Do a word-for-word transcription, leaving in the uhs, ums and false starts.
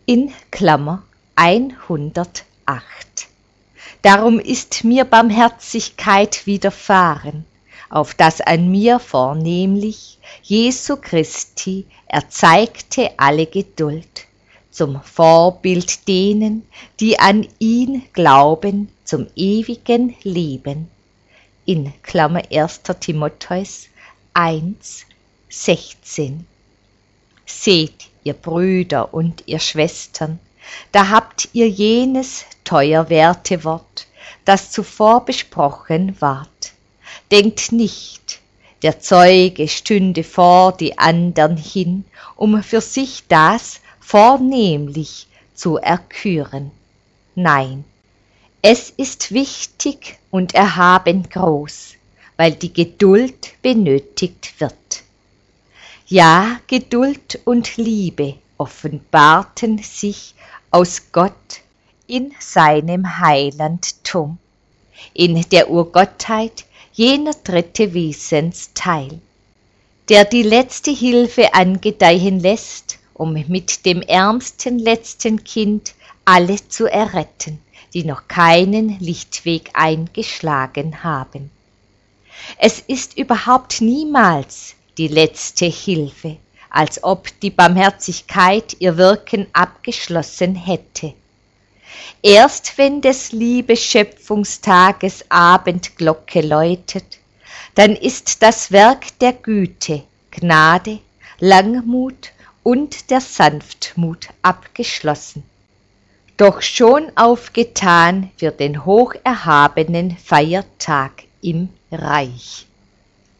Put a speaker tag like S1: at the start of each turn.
S1: in Klammer hundertacht. Darum ist mir Barmherzigkeit widerfahren, auf dass an mir vornehmlich Jesu Christi erzeigte alle Geduld, zum Vorbild denen, die an ihn glauben, zum ewigen Leben. In Klammer erster Timotheus eins, sechzehn. Seht, ihr Brüder und ihr Schwestern, da habt ihr jenes teuerwerte Wort, das zuvor besprochen ward. Denkt nicht, der Zeuge stünde vor die andern hin, um für sich das vornehmlich zu erküren. Nein, es ist wichtig und erhaben groß, weil die Geduld benötigt wird. Ja, Geduld und Liebe offenbarten sich aus Gott in seinem Heilandtum, in der Urgottheit jener dritte Wesensteil, der die letzte Hilfe angedeihen lässt, um mit dem ärmsten letzten Kind alle zu erretten, die noch keinen Lichtweg eingeschlagen haben. Es ist überhaupt niemals die letzte Hilfe, als ob die Barmherzigkeit ihr Wirken abgeschlossen hätte. Erst wenn des Liebesschöpfungstages Abendglocke läutet, dann ist das Werk der Güte, Gnade, Langmut und der Sanftmut abgeschlossen, doch schon aufgetan für den hocherhabenen Feiertag im Reich.